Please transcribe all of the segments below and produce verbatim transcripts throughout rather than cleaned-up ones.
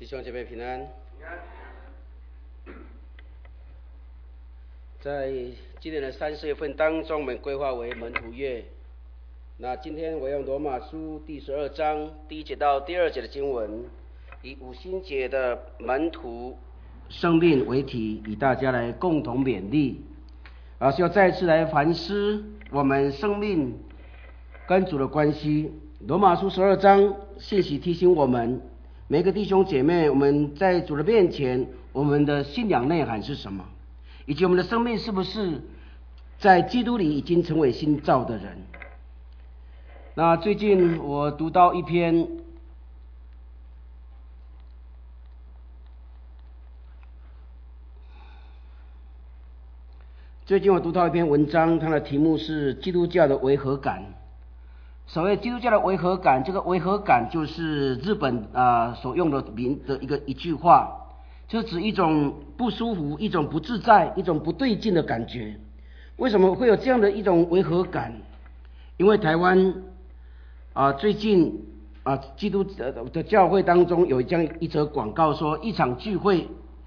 弟兄姐妹平安。在今年的三四月份当中，我们规划为门徒月。那今天我用罗马书第十二章第一节到第二节的经文，以五旬节的门徒生命为题，与大家来共同勉励，啊，需要再次来反思我们生命跟主的关系。罗马书十二章信息提醒我们，每个弟兄姐妹，我们在主的面前，我们的信仰内涵是什么，以及我们的生命是不是在基督里已经成为新造的人。那最近我读到一篇最近我读到一篇文章，它的题目是基督教的违和感。所谓基督教的违和感，这个违和感就是日本啊、呃、所用的名的一个一句话，就是指一种不舒服、一种不自在、一种不对劲的感觉。为什么会有这样的一种违和感？因为台湾啊、呃、最近啊、呃、基督的教会当中有这样一则广告说，一场聚会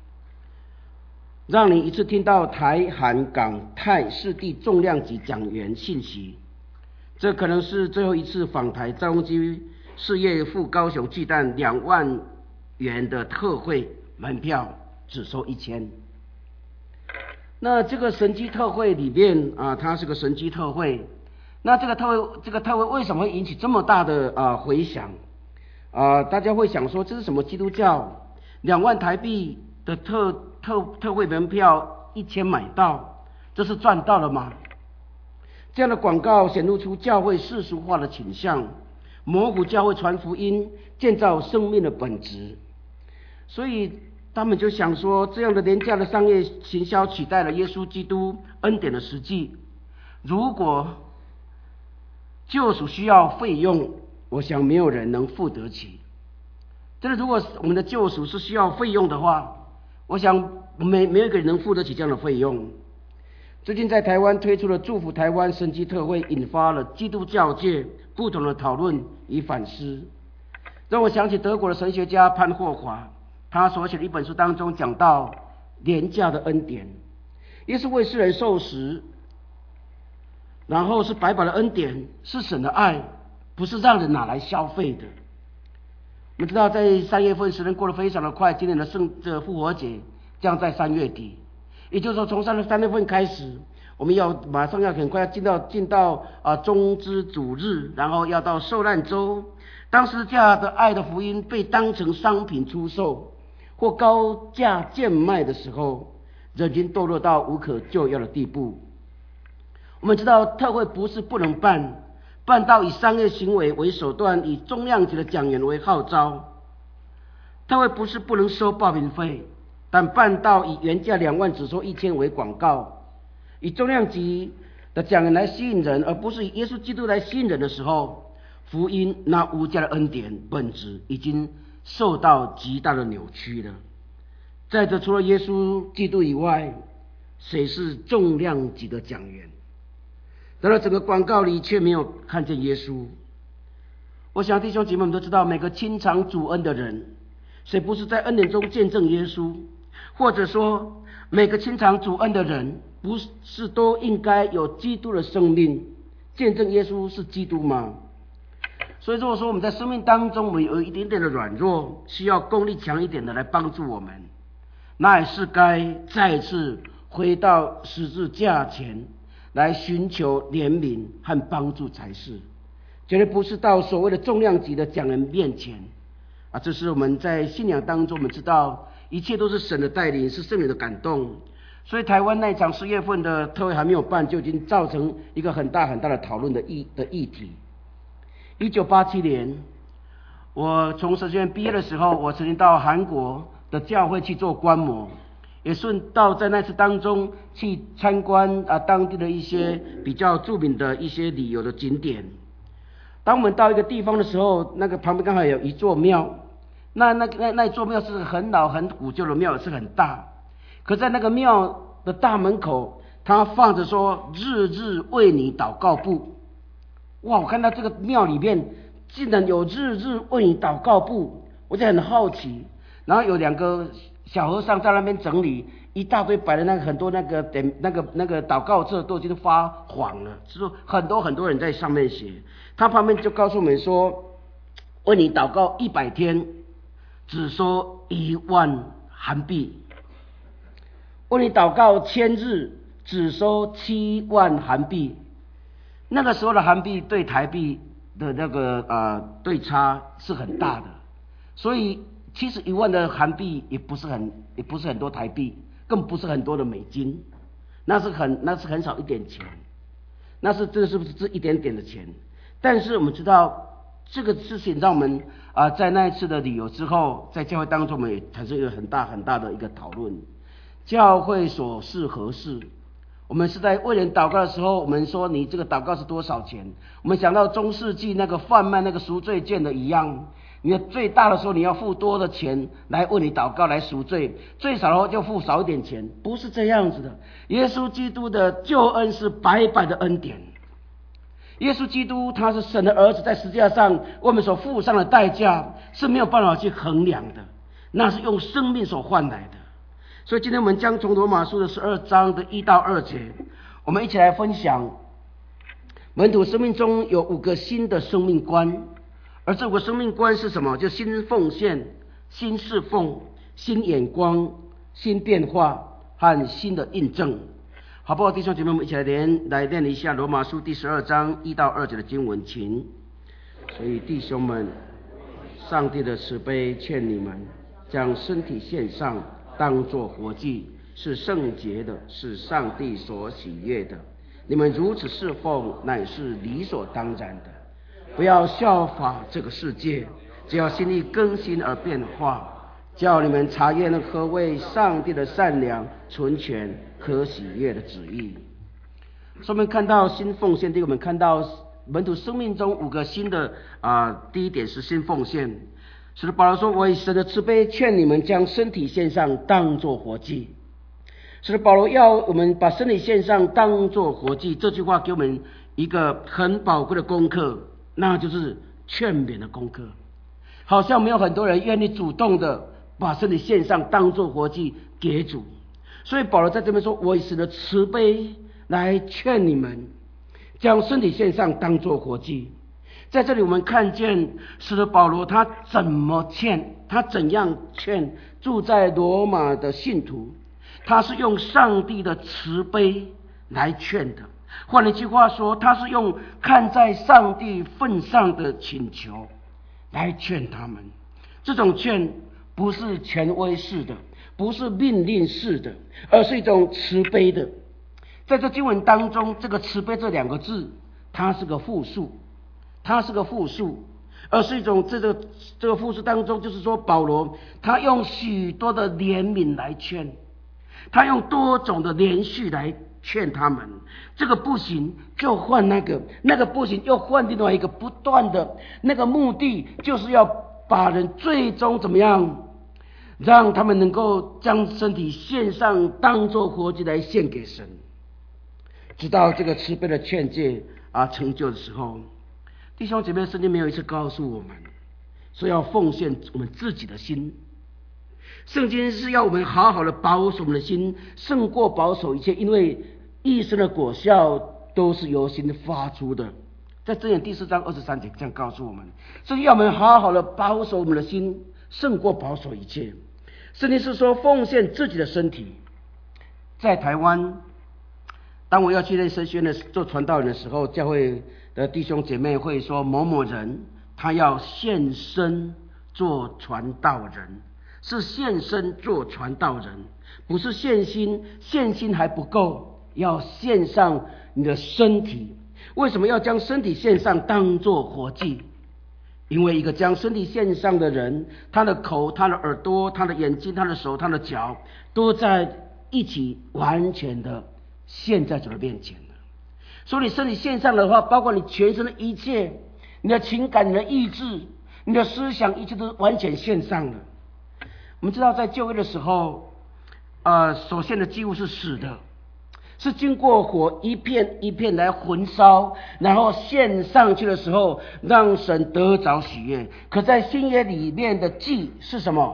让你一次听到台韩港泰四地重量级讲员信息。这可能是最后一次访台，赵荣基事业赴高雄巨蛋两万元的特惠门票，只收一千。那这个神机特惠里面啊，它是个神机特惠。那这个特惠，这个特惠为什么会引起这么大的啊回响？啊，大家会想说，这是什么基督教？两万台币的特特特惠门票一千买到，这是赚到了吗？这样的广告显露出教会世俗化的倾向，模糊教会传福音、建造生命的本质。所以他们就想说，这样的廉价的商业行销取代了耶稣基督恩典的实际。如果救赎需要费用，我想没有人能付得起。真的，如果我们的救赎是需要费用的话，我想没没有一个人能付得起这样的费用。最近在台湾推出了祝福台湾神机特会，引发了基督教界不同的讨论与反思，让我想起德国的神学家潘霍华，他所写的一本书当中讲到廉价的恩典，耶稣为世人受死，然后是白白的恩典，是神的爱，不是让人拿来消费的。我们知道在三月份时间过得非常的快，今年的圣这复活节将在三月底，也就是说从三三月份开始，我们要马上要很快要进到进到啊中之主日，然后要到受难周。当时价的爱的福音被当成商品出售或高价贱卖的时候，人已经堕落到无可救药的地步。我们知道特会不是不能办，办到以商业行为为手段，以重量级的讲员为号召。特会不是不能收报名费，但办到以原价两万只收一千为广告，以重量级的讲员来吸引人，而不是以耶稣基督来吸引人的时候，福音那无价的恩典本质已经受到极大的扭曲了。再者，除了耶稣基督以外，谁是重量级的讲员？然而整个广告里却没有看见耶稣。我想弟兄姐妹们都知道，每个亲尝主恩的人，谁不是在恩典中见证耶稣？或者说，每个亲尝主恩的人，不是都应该有基督的生命，见证耶稣是基督吗？所以如果说我们在生命当中，我们有一点点的软弱，需要功力强一点的来帮助我们，那也是该再次回到十字架前来寻求怜悯和帮助才是，绝对不是到所谓的重量级的讲人面前啊！这是我们在信仰当中，我们知道一切都是神的带领，是圣灵的感动。所以台湾那一场十月份的特会还没有办，就已经造成一个很大很大的讨论的议的议题。一九八七年，我从神学院毕业的时候，我曾经到韩国的教会去做观摩，也顺道在那次当中去参观啊当地的一些比较著名的一些旅游的景点。当我们到一个地方的时候，那个旁边刚好有一座庙，那那那那一座庙是很老很古旧的庙，是很大。可在那个庙的大门口，它放着说日日为你祷告簿。哇！我看到这个庙里面竟然有日日为你祷告簿，我就很好奇， 然后有两个小和尚在那边整理，一大堆摆的那个很多那个点那个那个祷告册都已经发黄了，就是很多很多人在上面写。他旁边就告诉我们说，为你祷告一百天，只收一万韩币；为你祷告千日，只收七万韩币。那个时候的韩币对台币的那个呃对差是很大的，所以其实一万的韩币也不是很也不是很多台币，更不是很多的美金，那是很那是很少一点钱，那是这是不是这一点点的钱？但是我们知道这个事情让我们啊、呃、在那一次的旅游之后，在教会当中我们也产生一个很大很大的一个讨论，教会所是何事？我们是在为人祷告的时候，我们说你这个祷告是多少钱？我们想到中世纪那个贩卖那个赎罪券的一样，你的最大的时候你要付多的钱来为你祷告来赎罪，最少的话就付少一点钱，不是这样子的。耶稣基督的救恩是白白的恩典，耶稣基督他是神的儿子，在十字架上为我们所付上的代价是没有办法去衡量的，那是用生命所换来的。所以今天我们将从罗马书的十二章的一到二节，我们一起来分享门徒生命中有五个新的生命观。而这五个生命观是什么？就新奉献、新侍奉、新眼光、新变化和新的印证。好不好？弟兄姐妹，我们一起来练来练一下罗马书第十二章一到二节的经文，请。所以弟兄们，上帝的慈悲劝你们，将身体献上，当作活祭，是圣洁的，是上帝所喜悦的。你们如此侍奉，乃是理所当然的。不要效法这个世界，只要心意更新而变化，叫你们查验何为上帝的善良、纯全、可喜悦的旨意。所以我们看到新奉献，第一个我们看到门徒生命中五个新的啊、呃，第一点是新奉献。使徒保罗说：“我以神的慈悲劝你们，将身体献上，当作活祭。”使徒保罗要我们把身体献上，当作活祭，这句话给我们一个很宝贵的功课，那就是劝勉的功课。好像没有很多人愿意主动的把身体献上，当作活祭给主。所以保罗在这边说：“我以神的慈悲来劝你们，将身体献上，当作活祭。”在这里我们看见使徒保罗他怎么劝，他怎样劝住在罗马的信徒，他是用上帝的慈悲来劝的。换一句话说，他是用看在上帝份上的请求来劝他们。这种劝不是权威式的，不是命令式的，而是一种慈悲的。在这经文当中，这个慈悲这两个字，它是个复数，它是个复数，而是一种这个这个复数当中，就是说保罗他用许多的怜悯来劝，他用多种的连续来劝他们，这个不行就换那个，那个不行又换另外一个，不断的那个目的就是要把人最终怎么样，让他们能够将身体献上，当作活祭来献给神。直到这个慈悲的劝诫啊成就的时候，弟兄姐妹，圣经没有一次告诉我们说要奉献我们自己的心，圣经是要我们好好的保守我们的心，胜过保守一切，因为一生的果效都是由心发出的。在箴言第四章二十三节这样告诉我们，圣经要我们好好的保守我们的心，胜过保守一切。圣经是说奉献自己的身体。在台湾，当我要去类神学院的做传道人的时候，教会的弟兄姐妹会说某某人他要献身做传道人，是献身做传道人，不是献心，献心还不够，要献上你的身体。为什么要将身体献上当作活祭？因为一个将身体献上的人，他的口、他的耳朵、他的眼睛、他的手、他的脚，都在一起完全的献在主的面前了。所以你身体献上的话，包括你全身的一切，你的情感、你的意志、你的思想，一切都完全献上了。我们知道在旧约的时候，呃，所献的几乎是死的，是经过火一片一片来焚烧，然后献上去的时候，让神得着喜悦。可在新约里面的祭是什么？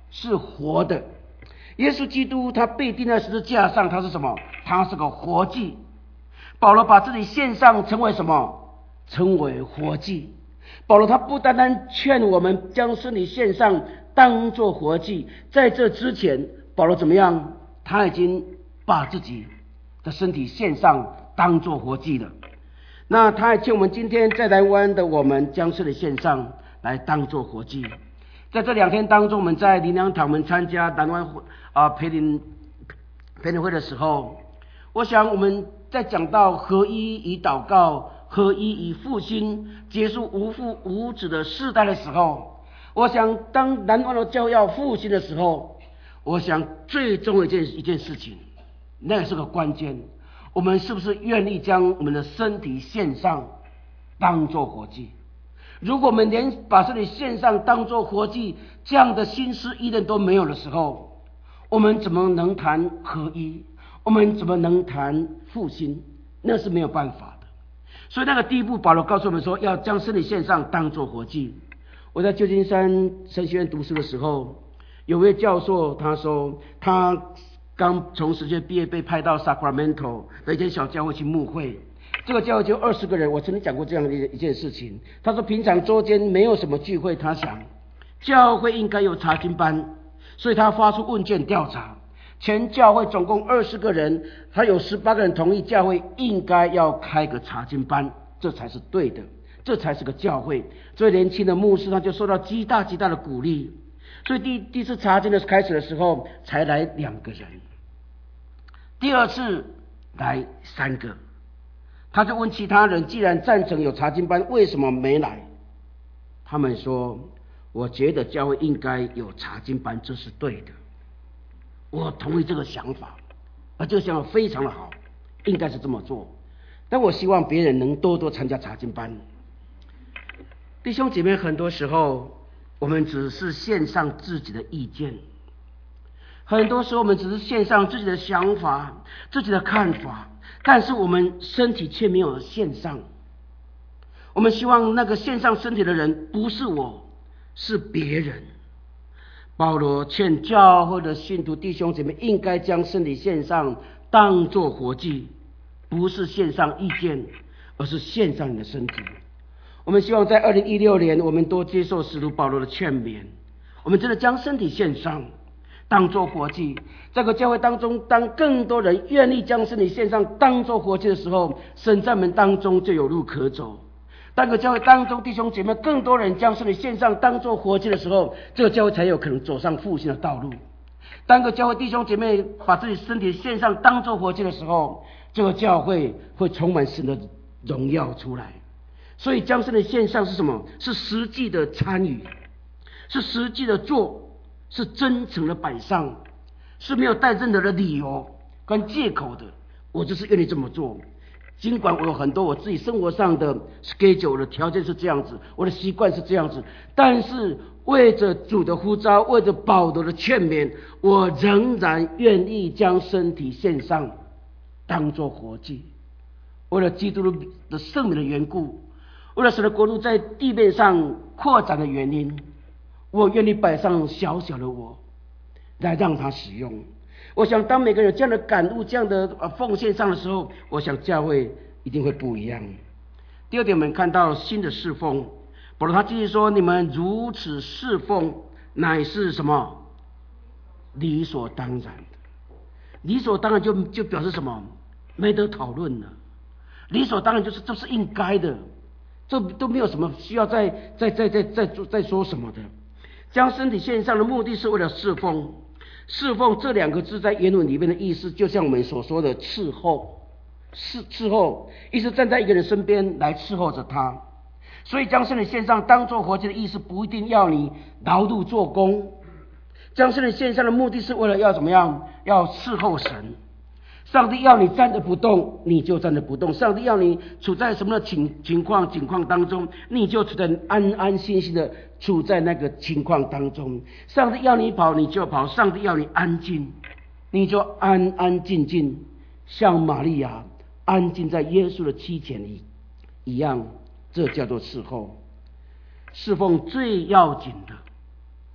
是活的。耶稣基督他被钉在十字架上，他是什么？他是个活祭。保罗把自己献上，成为什么？成为活祭。保罗他不单单劝我们将身体献上，当作活祭，在这之前，保罗怎么样？他已经把自己的身体献上，当作活祭了。那他还劝我们今天在台湾的我们，将身体献上来当作活祭。在这两天当中，我们在灵粮堂我们参加南湾啊培灵培灵会的时候，我想我们在讲到合一以祷告、合一以复兴、结束无父无子的世代的时候，我想当南湾的教会要复兴的时候，我想最重要一件一件事情，那也是个关键，我们是不是愿意将我们的身体献上，当作活祭？如果我们连把身体献上当作活祭这样的心思意念都没有的时候，我们怎么能谈合一？我们怎么能谈复兴？那是没有办法的。所以那个第一步，保罗告诉我们说，要将身体献上当作活祭。我在旧金山神学院读书的时候，有位教授他说，他刚从神学毕业，被派到 Sacramento 的一间小教会去牧会。这个教会就二十个人，我曾经讲过这样的一件事情。他说平常周间没有什么聚会，他想教会应该有查经班，所以他发出问卷调查，全教会总共二十个人，他有十八个人同意教会应该要开个查经班，这才是对的，这才是个教会。最年轻的牧师他就受到极大极大的鼓励，所以第第一次查经的开始的时候才来两个人，第二次来三个。他就问其他人，既然赞成有查经班，为什么没来？他们说，我觉得教会应该有查经班，这是对的，我同意这个想法，而这个想法非常的好，应该是这么做，但我希望别人能多多参加查经班。弟兄姐妹，很多时候我们只是献上自己的意见，很多时候我们只是献上自己的想法、自己的看法，但是我们身体却没有献上。我们希望那个献上身体的人不是我，是别人。保罗劝教会的信徒弟兄姐妹应该将身体献上，当作活祭，不是献上意见，而是献上你的身体。我们希望在二零一六年，我们多接受使徒保罗的劝勉，我们真的将身体献上，当作活祭。在个教会当中，当更多人愿意将身体献上当作活祭的时候，神在门当中就有路可走。当个教会当中弟兄姐妹更多人将身体献上当作活祭的时候，这个教会才有可能走上复兴的道路。当个教会弟兄姐妹把自己身体献上当作活祭的时候，这个教会会充满神的荣耀出来。所以将身体献上是什么？是实际的参与，是实际的做，是真诚的摆上，是没有带任何的理由跟借口的。我就是愿意这么做，尽管我有很多我自己生活上的 schedule 的条件是这样子，我的习惯是这样子，但是为着主的呼召，为着保罗的劝勉，我仍然愿意将身体献上，当作活祭。为了基督的圣名的缘故，为了使得国度在地面上扩展的原因，我愿意摆上小小的我，来让他使用。我想当每个人有这样的感悟，这样的奉献上的时候，我想教会一定会不一样。第二点，我们看到新的侍奉，保罗他继续说，你们如此侍奉，乃是什么？理所当然的。理所当然就就表示什么？没得讨论了。理所当然就是这是应该的，这都没有什么需要再再再再再再说什么的。将身体献上的目的是为了侍奉。侍奉这两个字在原文里面的意思，就像我们所说的伺候，伺伺候，意思站在一个人身边来伺候着他。所以将身体献上当作活祭的意思，不一定要你劳碌做工。将身体献上的目的是为了要怎么样？要伺候神。上帝要你站着不动，你就站着不动；上帝要你处在什么情情况情况当中，你就处在安安心心的处在那个情况当中。上帝要你跑，你就跑；上帝要你安静，你就安安静静，像玛利亚安静在耶稣的膝前里一样。这叫做侍候。侍奉最要紧的，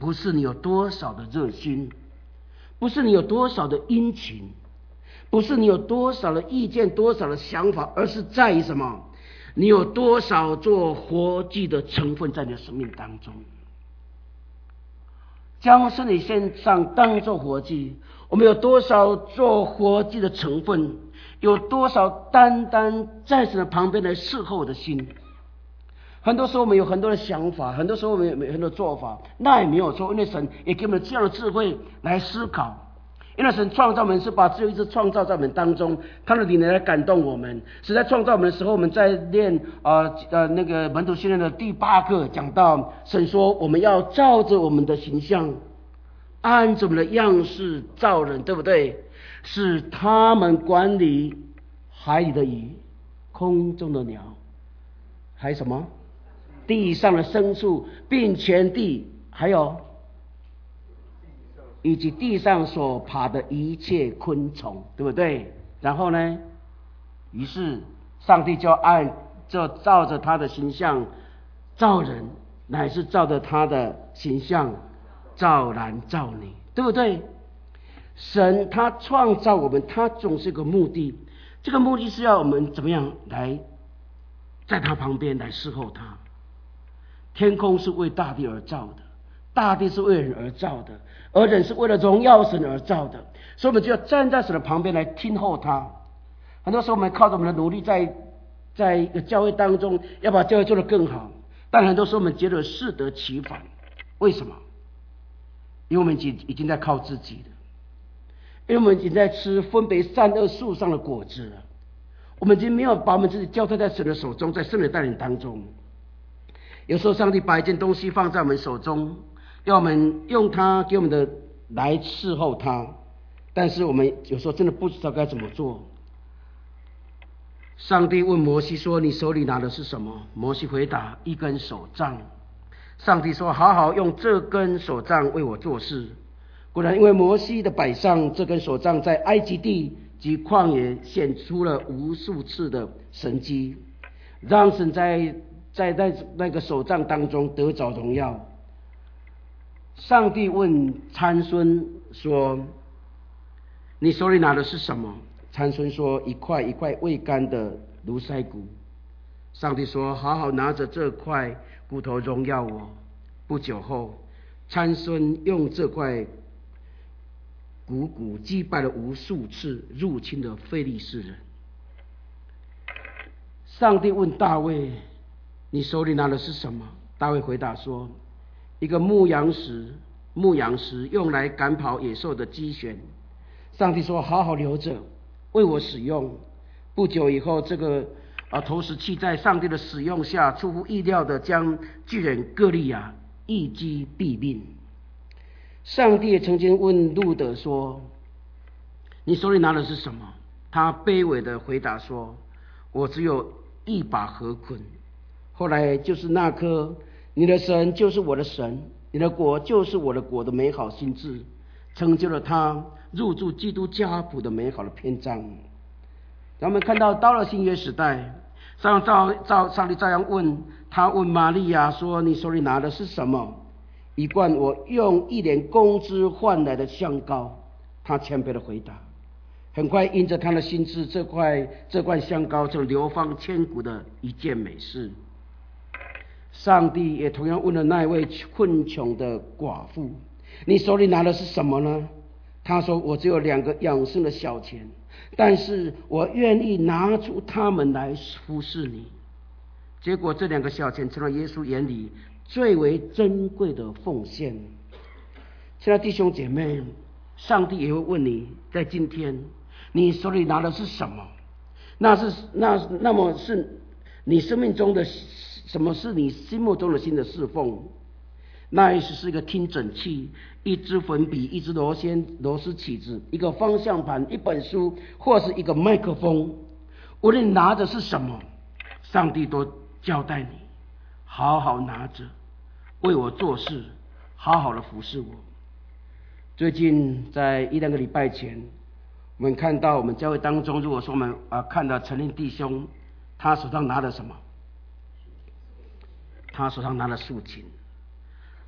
不是你有多少的热心，不是你有多少的殷勤，不是你有多少的意见，多少的想法，而是在于什么？你有多少做活祭的成分在你的生命当中？将身体献上当作活祭，我们有多少做活祭的成分？有多少单单在神的旁边来侍候的心？很多时候我们有很多的想法，很多时候我们有很多做法，那也没有错，因为神也给我们这样的智慧来思考。因为神创造我们是把只有一直创造在我们当中，他的灵来感动我们。是在创造我们的时候，我们在练呃呃那个门徒训练的第八课讲到，神说我们要照着我们的形象，按着我们的样式造人，对不对？是他们管理海里的鱼、空中的鸟，还有什么地上的牲畜，并全地，还有以及地上所爬的一切昆虫，对不对？然后呢，于是上帝就按就照着他的形象造人，乃是照着他的形象造男造女，对不对？神他创造我们，他总是有个目的，这个目的是要我们怎么样来在他旁边来侍候他。天空是为大地而造的，大地是为人而造的，而人是为了荣耀神而造的，所以我们就要站在神的旁边来听候他。很多时候我们靠着我们的努力在在一个教会当中要把教会做得更好，但很多时候我们觉得适得其反。为什么？因为我们已经已经在靠自己了，因为我们已经在吃分别善恶树上的果子了，我们已经没有把我们自己交托在神的手中，在圣灵的带领当中。有时候上帝把一件东西放在我们手中，要我们用它给我们的来伺候它，但是我们有时候真的不知道该怎么做。上帝问摩西说：“你手里拿的是什么？”摩西回答：“一根手杖。”上帝说：“好好用这根手杖为我做事。”果然，因为摩西的摆上，这根手杖在埃及地及旷野显出了无数次的神迹，让神在在在那个手杖当中得着荣耀。上帝问参孙说：“你手里拿的是什么？”参孙说：“一块一块未干的芦腮骨。”上帝说：“好好拿着这块骨头荣耀我。”不久后，参孙用这块骨骨击败了无数次入侵的非利士人。上帝问大卫：“你手里拿的是什么？”大卫回答说：“一个牧羊石，牧羊石用来赶跑野兽的机旋。”上帝说：“好好留着，为我使用。”不久以后，这个啊投石器在上帝的使用下，出乎意料的将巨人歌利亚一击毙命。上帝也曾经问路德说：“你手里拿的是什么？”他卑微的回答说：“我只有一把禾捆。”后来就是那颗你的神就是我的神，你的国就是我的国的美好心志，成就了他入住基督家谱的美好的篇章。然后我们看到到了新约时代，上照照上帝照样问他，问玛利亚说：“你手里拿的是什么？”一罐我用一年工资换来的香膏。他谦卑的回答。很快因着他的心志，这块这罐香膏成流芳千古的一件美事。上帝也同样问了那一位困穷的寡妇：“你手里拿的是什么呢？”他说：“我只有两个养生的小钱，但是我愿意拿出它们来服侍你。”结果这两个小钱成了耶稣眼里最为珍贵的奉献。亲爱的弟兄姐妹，上帝也会问你，在今天你手里拿的是什么？那是那那么是你生命中的什么？是你心目中的新的侍奉？那意思是一个听诊器，一支粉笔，一支螺丝螺丝起子，一个方向盘，一本书，或是一个麦克风。无论你拿的是什么，上帝都交代你好好拿着，为我做事，好好的服侍我。最近在一两个礼拜前，我们看到我们教会当中，如果说我们啊看到陈令弟兄，他手上拿的什么？他手上拿了竖琴。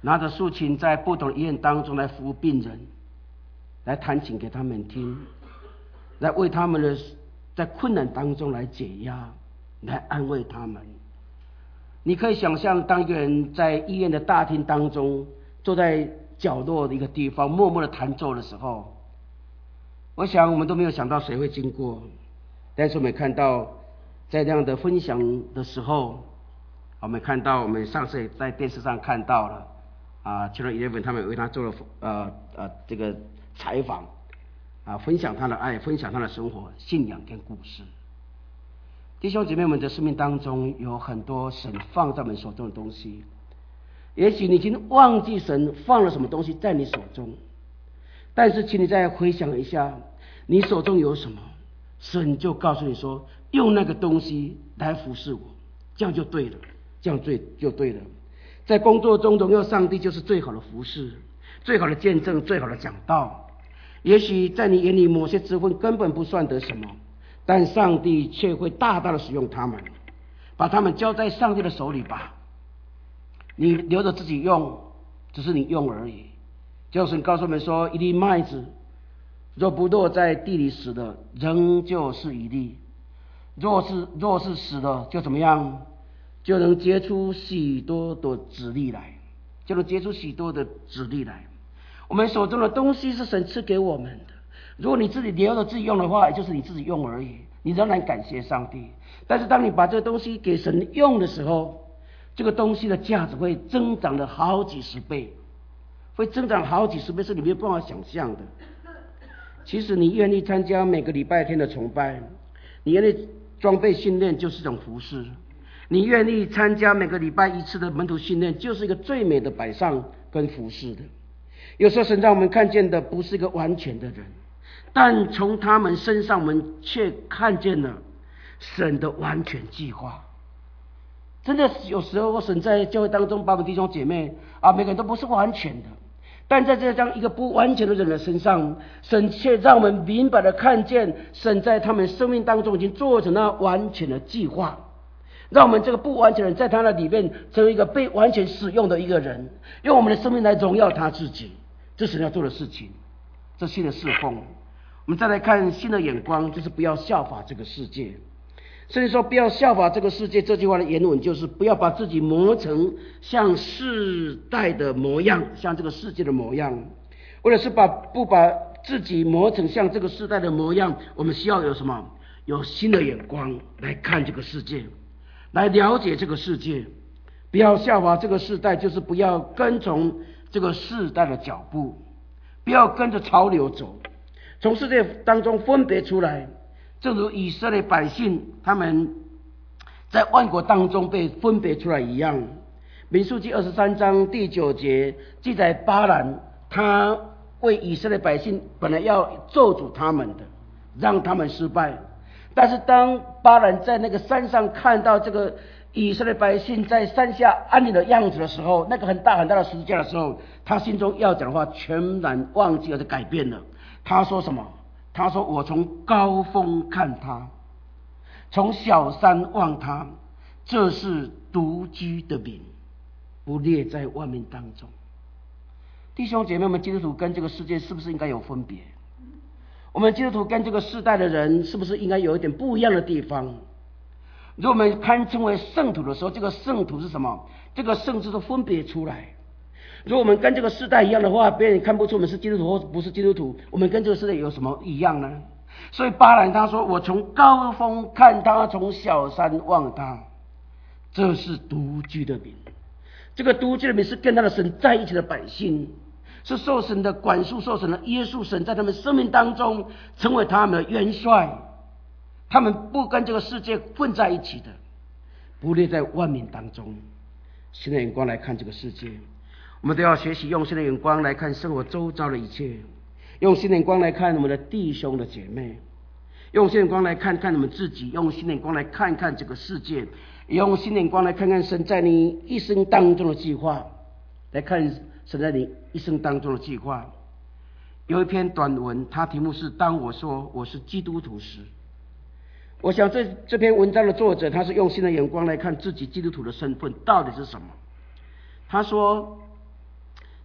拿着竖琴在不同的医院当中来服务病人，来弹琴给他们听，来为他们的在困难当中来解压，来安慰他们。你可以想象，当一个人在医院的大厅当中，坐在角落的一个地方，默默的弹奏的时候，我想我们都没有想到谁会经过，但是我们看到在这样的分享的时候，我们看到我们上次在电视上看到了啊 Channel Eleven 他们为他做了呃呃这个采访啊，分享他的爱，分享他的生活、信仰跟故事。弟兄姐妹们的生命当中有很多神放在我们手中的东西，也许你已经忘记神放了什么东西在你手中，但是请你再回想一下，你手中有什么，神就告诉你说，用那个东西来服侍我，这样就对了，这样对就对了。在工作中荣耀上帝就是最好的服侍，最好的见证，最好的讲道。也许在你眼里某些职分根本不算得什么，但上帝却会大大的使用他们，把他们交在上帝的手里吧。你留着自己用，只是你用而已。就神告诉我们说，一粒麦子若不落在地里死的，仍旧是一粒；若是若是死的，就怎么样？就能结出许多的籽粒来，就能结出许多的籽粒来。我们手中的东西是神赐给我们的，如果你自己留着自己用的话，也就是你自己用而已，你仍然感谢上帝。但是当你把这个东西给神用的时候，这个东西的价值会增长了好几十倍，会增长好几十倍，是你没有办法想象的。其实你愿意参加每个礼拜天的崇拜，你愿意装备训练，就是一种服事。你愿意参加每个礼拜一次的门徒训练，就是一个最美的摆上跟服事的。有时候神让我们看见的不是一个完全的人，但从他们身上我们却看见了神的完全计划。真的有时候神在教会当中把我们弟兄姐妹啊，每个人都不是完全的，但在这样一个不完全的人的身上，神却让我们明白的看见神在他们生命当中已经做成了完全的计划，让我们这个不完全的人在他的里面成为一个被完全使用的一个人，用我们的生命来荣耀他自己。这是神要做的事情，这新的侍奉。我们再来看新的眼光，就是不要效法这个世界。所以说不要效法这个世界，这句话的原文就是不要把自己磨成像世代的模样，像这个世界的模样。或者是把不把自己磨成像这个世代的模样，我们需要有什么？有新的眼光来看这个世界，来了解这个世界。不要效法这个世代，就是不要跟从这个世代的脚步，不要跟着潮流走，从世界当中分别出来。正如以色列百姓他们在万国当中被分别出来一样。民数记二十三章第九节记载，巴兰他为以色列百姓本来要咒诅他们的，让他们失败。但是当巴兰在那个山上看到这个以色列百姓在山下安宁的样子的时候，那个很大很大的十字架的时候，他心中要讲的话全然忘记了，就改变了。他说什么？他说，我从高峰看他，从小山望他，这是独居的民，不列在万民当中。弟兄姐妹们，基督徒跟这个世界是不是应该有分别？我们基督徒跟这个世代的人是不是应该有一点不一样的地方？如果我们堪称为圣徒的时候，这个圣徒是什么？这个圣字都分别出来。如果我们跟这个世代一样的话，别人看不出我们是基督徒或不是基督徒，我们跟这个世代有什么一样呢？所以巴兰他说，我从高峰看他，从小山望他，这是独居的民。这个独居的民是跟他的神在一起的百姓，是受神的管束，受神的约束，神在他们生命当中成为他们的元帅。他们不跟这个世界混在一起的，不列在万民当中。新的眼光来看这个世界，我们都要学习用新的眼光来看生活周遭的一切，用新的眼光来看我们的弟兄的姐妹，用新的眼光来看看我们自己，用新的眼光来看看这个世界，用新的眼光来看看神在你一生当中的计划，来看神在你一生当中的计划。有一篇短文，它题目是当我说我是基督徒时。我想这这篇文章的作者，他是用新的眼光来看自己基督徒的身份到底是什么。他说，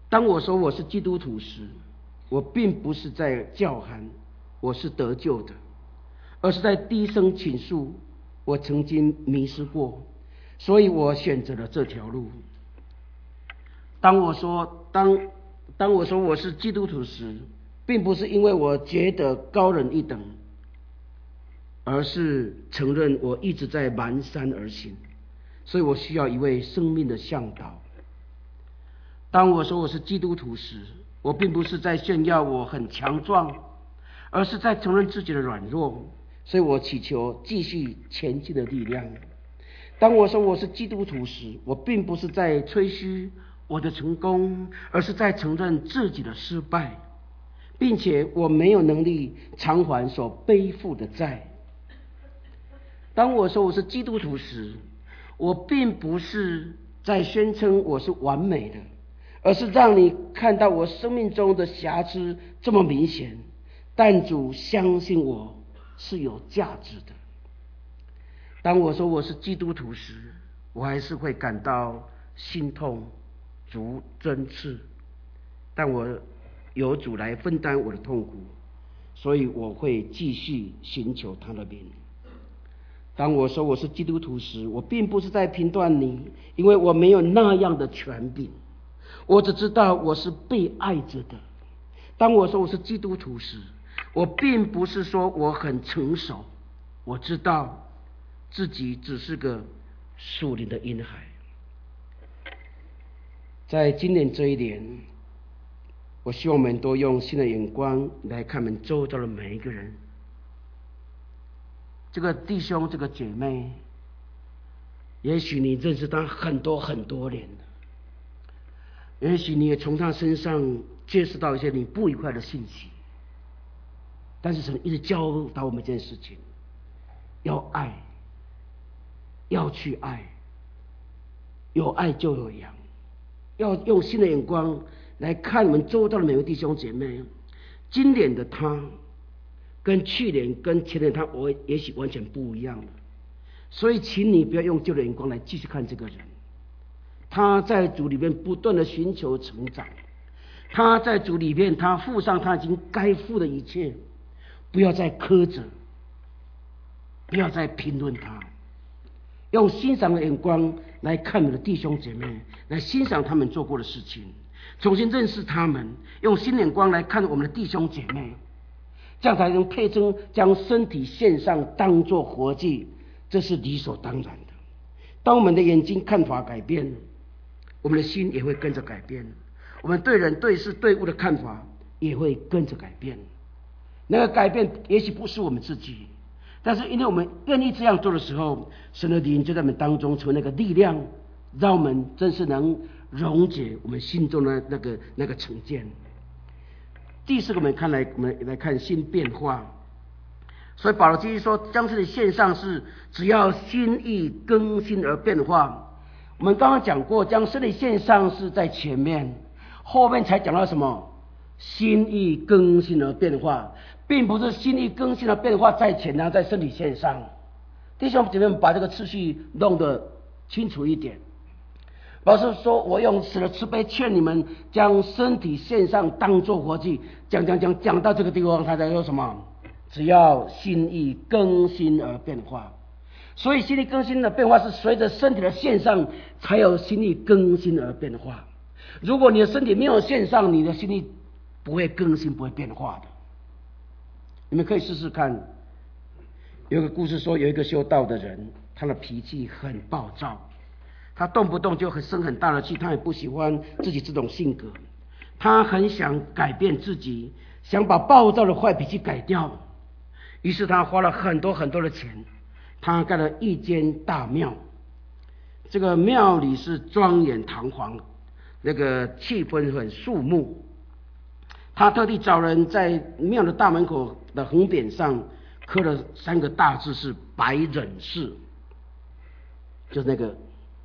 当我说我是基督徒时，我并不是在叫喊我是得救的，而是在低声倾诉我曾经迷失过，所以我选择了这条路。当我说当当我说我是基督徒时，并不是因为我觉得高人一等，而是承认我一直在蹒跚而行，所以我需要一位生命的向导。当我说我是基督徒时，我并不是在炫耀我很强壮，而是在承认自己的软弱，所以我祈求继续前进的力量。当我说我是基督徒时，我并不是在吹嘘我的成功，而是在承认自己的失败，并且我没有能力偿还所背负的债。当我说我是基督徒时，我并不是在宣称我是完美的，而是让你看到我生命中的瑕疵这么明显，但主相信我是有价值的。当我说我是基督徒时，我还是会感到心痛如针刺，但我有主来分担我的痛苦，所以我会继续寻求他的名。当我说我是基督徒时，我并不是在评断你，因为我没有那样的权柄，我只知道我是被爱着的。当我说我是基督徒时，我并不是说我很成熟，我知道自己只是个属灵的婴孩。在今年这一年，我希望我们都用新的眼光来看我们周遭的每一个人。这个弟兄这个姐妹，也许你认识他很多很多年了，也许你也从他身上接触到一些你不愉快的信息，但是神一直教导我们一件事情，要爱，要去爱，有爱就有养，要用新的眼光来看我们周遭的每位弟兄姐妹。今年的他跟去年跟前年他我也许完全不一样了，所以请你不要用旧的眼光来继续看这个人。他在主里面不断的寻求成长，他在主里面他付上他已经该付的一切，不要再苛责，不要再评论他，用欣赏的眼光来看你的弟兄姐妹，来欣赏他们做过的事情，重新认识他们，用新眼光来看我们的弟兄姐妹，这样才能配称将身体献上当作活祭，这是理所当然的。当我们的眼睛看法改变，我们的心也会跟着改变，我们对人对事对物的看法也会跟着改变。那个改变也许不是我们自己，但是因为我们愿意这样做的时候，神的灵就在我们当中成为那个力量，让我们真是能溶解我们心中的那个那个成见。第四个，我们看来我们来看新变化。所以保罗继续说，将身体献上是只要心意更新而变化。我们刚刚讲过，将身体献上是在前面，后面才讲到什么心意更新而变化，并不是心意更新而变化在前，然后在身体献上。弟兄姐妹们，把这个次序弄得清楚一点。保罗说，我用死的慈悲劝你们将身体献上当作活祭，讲讲讲讲到这个地方，他在说什么？只要心意更新而变化。所以心意更新的变化是随着身体的献上，才有心意更新而变化。如果你的身体没有献上，你的心意不会更新，不会变化的。你们可以试试看。有个故事说，有一个修道的人，他的脾气很暴躁，他动不动就很生很大的气，他也不喜欢自己这种性格，他很想改变自己，想把暴躁的坏脾气改掉。于是他花了很多很多的钱，他盖了一间大庙。这个庙里是庄严堂皇，那个气氛很肃穆。他特地找人在庙的大门口的横匾上刻了三个大字，是白忍士，就是那个。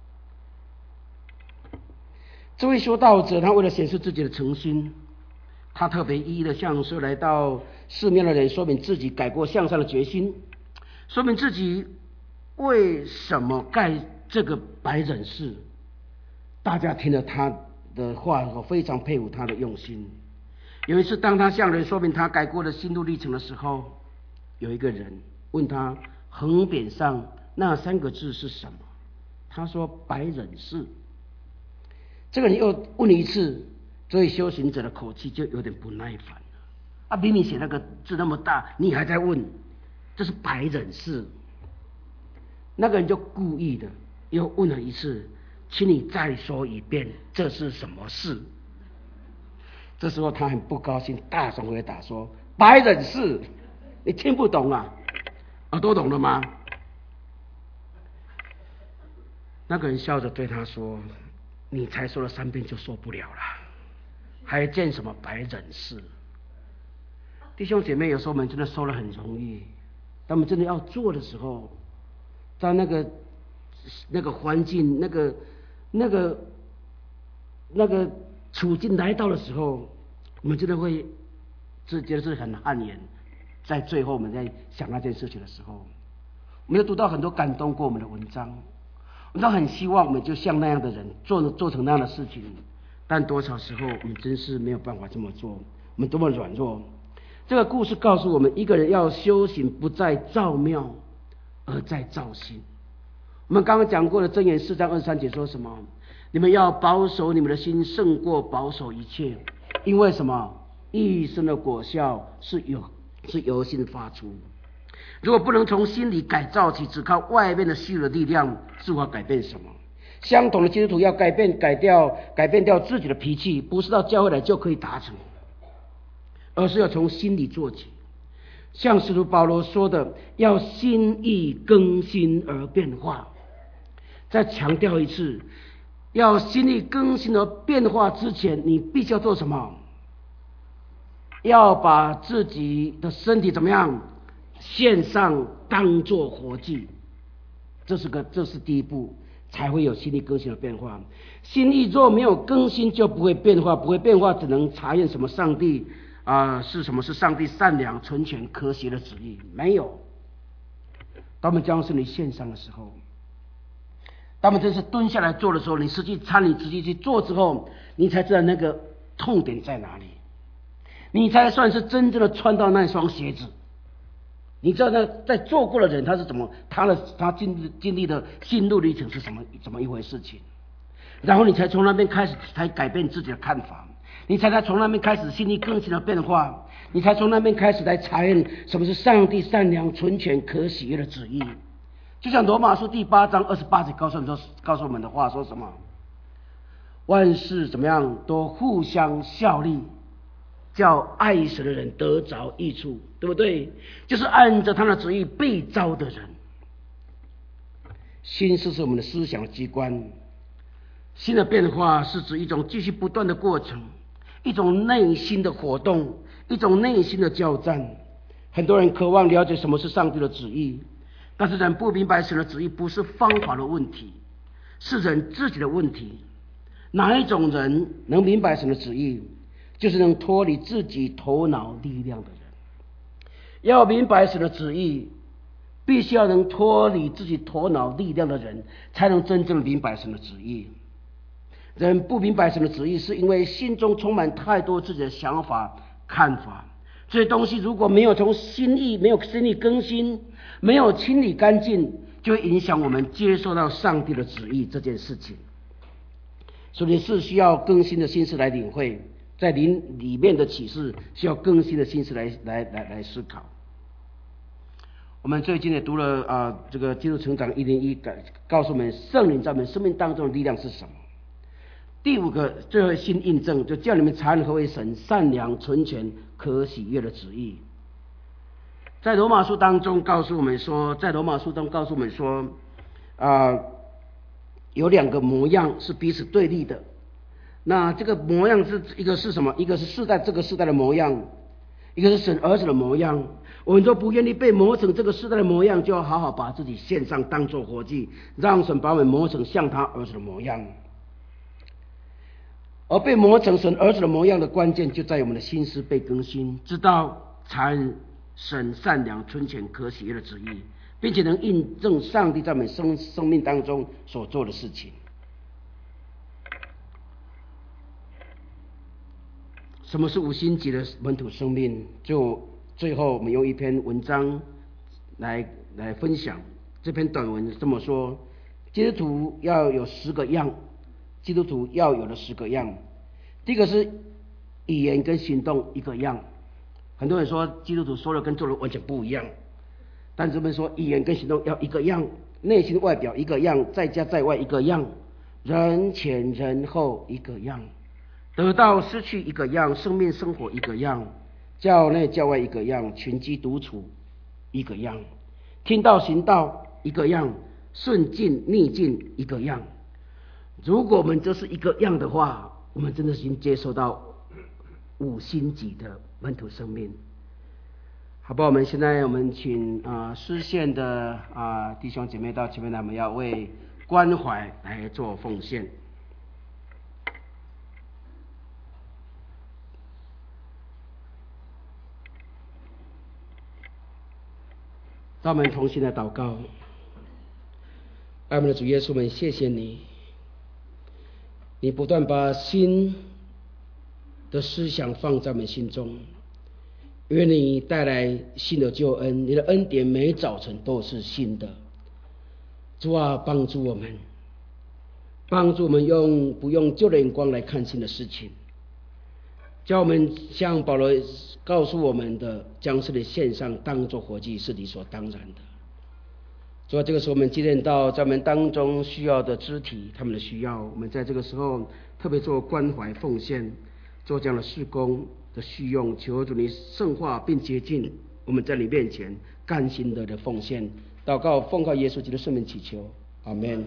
这位修道者，他为了显示自己的诚心，他特别一一的向所有来到寺庙的人说明自己改过向善的决心，说明自己为什么盖这个白忍士。大家听了他的话，我非常佩服他的用心。有一次，当他向人说明他改过的心路历程的时候，有一个人问他横匾上那三个字是什么？他说白忍士。这个人又问了一次，所以修行者的口气就有点不耐烦了。啊，明明写那个字那么大，你还在问，这是白忍士。那个人就故意的又问了一次，请你再说一遍，这是什么事？这时候他很不高兴，大声回答说：“白忍士，你听不懂啊？耳朵懂了吗？”那个人笑着对他说：“你才说了三遍就受不了了，还见什么白忍士？”弟兄姐妹，有时候我们真的说了很容易，当我们真的要做的时候，在那个那个环境、那个那个那个处境来到的时候，我们真的会是觉得是很汗颜。在最后我们在想那件事情的时候，我们又读到很多感动过我们的文章，我们都很希望我们就像那样的人做做成那样的事情，但多少时候我们真是没有办法这么做，我们多么软弱。这个故事告诉我们，一个人要修行，不在造庙，而在造心。我们刚刚讲过的箴言四章二十三节说什么？你们要保守你们的心，胜过保守一切，因为什么？一生的果效是由是由心发出。如果不能从心里改造起，只靠外面的虚的力量，是无法改变什么。相同的，基督徒要改变改掉改变掉自己的脾气，不是到教会来就可以达成，而是要从心里做起。像使徒保罗说的，要心意更新而变化。再强调一次，要心意更新而变化之前，你必须要做什么？要把自己的身体怎么样献上，当作活祭。这是个这是第一步，才会有心意更新的变化。心意若没有更新，就不会变化，不会变化，只能查验什么上帝啊、呃、是什么是上帝善良、纯全、可喜的旨意。没有。当我们将身体献上的时候，当我们真是蹲下来做的时候，你实际参与、实际去做之后，你才知道那个痛点在哪里，你才算是真正的穿到那双鞋子。你知道那在做过的人他是怎么，他的他经经历的心路历程是什么怎么一回事情，然后你才从那边开始才改变自己的看法，你才才从那边开始心意更新的变化，你才从那边开始来查验什么是上帝善良、纯全、可喜悦的旨意。就像罗马书第八章二十八节告诉我们说，告诉我们的话说什么？万事怎么样都互相效力，叫爱神的人得着益处，对不对？就是按着他的旨意被召的人。心思是我们的思想的机关，心的变化是指一种继续不断的过程，一种内心的活动，一种内心的交战。很多人渴望了解什么是上帝的旨意，但是人不明白神的旨意不是方法的问题，是人自己的问题。哪一种人能明白神的旨意？就是能脱离自己头脑力量的人。要明白神的旨意，必须要能脱离自己头脑力量的人，才能真正明白神的旨意。人不明白神的旨意，是因为心中充满太多自己的想法、看法。这些东西如果没有从心意、没有心意更新，没有清理干净，就会影响我们接受到上帝的旨意这件事情。所以是需要更新的心思来领会，在灵里面的启示需要更新的心思来来来来思考。我们最近也读了啊、呃，这个基督成长一零一，告诉我们圣灵在我们生命当中的力量是什么。第五个最后新印证，就叫你们查验何为神善良、纯全、可喜悦的旨意。在罗马书当中告诉我们说，在罗马书中告诉我们说，啊、呃，有两个模样是彼此对立的。那这个模样是一个是什么？一个是世代这个世代的模样，一个是神儿子的模样。我们都不愿意被磨成这个世代的模样，就要好好把自己献上，当作活祭，让神把我们磨成像他儿子的模样。而被磨成神儿子的模样的关键，就在于我们的心思被更新，知道才神善良、纯全、可喜悦的旨意，并且能印证上帝在我们生生命当中所做的事情。 什么是五星级的门徒生命？就最后我们用一篇文章来来分享。这篇短文这么说：基督徒要有十个样，基督徒要有的十个样。第一个是语言跟行动一个样。很多人说基督徒说的跟做的完全不一样，但这边说语言跟行动要一个样，内心外表一个样，在家在外一个样，人前人后一个样，得到失去一个样，生命生活一个样，教内教外一个样，群居独处一个样，听道行道一个样，顺境逆境一个样。如果我们这是一个样的话，我们真的已经接受到五星级的门徒生命。好吧，我们现在我们请啊、呃、视线的啊、呃、弟兄姐妹到前面来，我们要为关怀来做奉献。让我们同心的祷告。爱我们的主耶稣，我们谢谢你，你不断把新的思想放在我们心中，因为你带来新的救恩，你的恩典每早晨都是新的。主啊，帮助我们，帮助我们用不用旧的眼光来看新的事情，叫我们像保罗告诉我们的，将这里献上当作活祭，是理所当然的。主啊，这个时候我们纪念到在我们当中需要的肢体，他们的需要，我们在这个时候特别做关怀奉献，做这样的事工的需用，求主你圣化并洁净我们在你面前甘心的的奉献。祷告奉靠耶稣基督圣名祈求，阿们。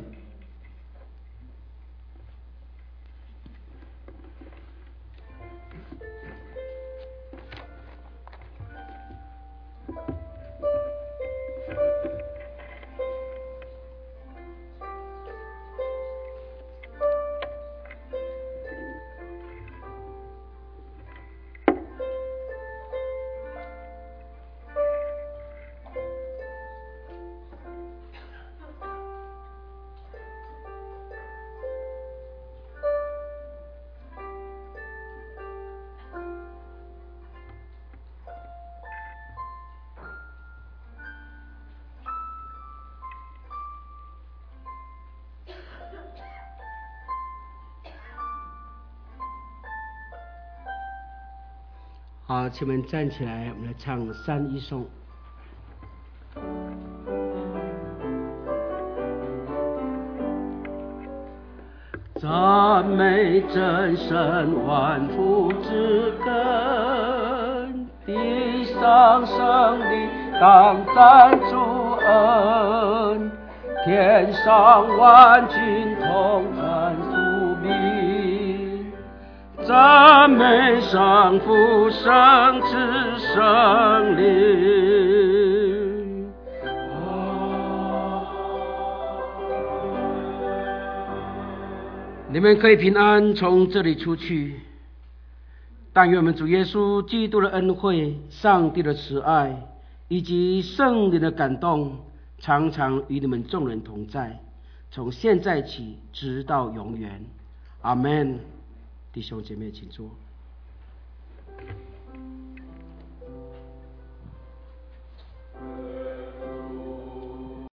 好，请我们站起来，我们来唱三一颂。赞美真神万福之根，地上生灵当赞主恩，天上万军同欢福民，赞美上父圣子圣灵。你们可以平安从这里出去，但愿我们主耶稣基督的恩惠、上帝的慈爱以及圣灵的感动，常常与你们众人同在，从现在起直到永远。阿们。弟兄姐妹请坐。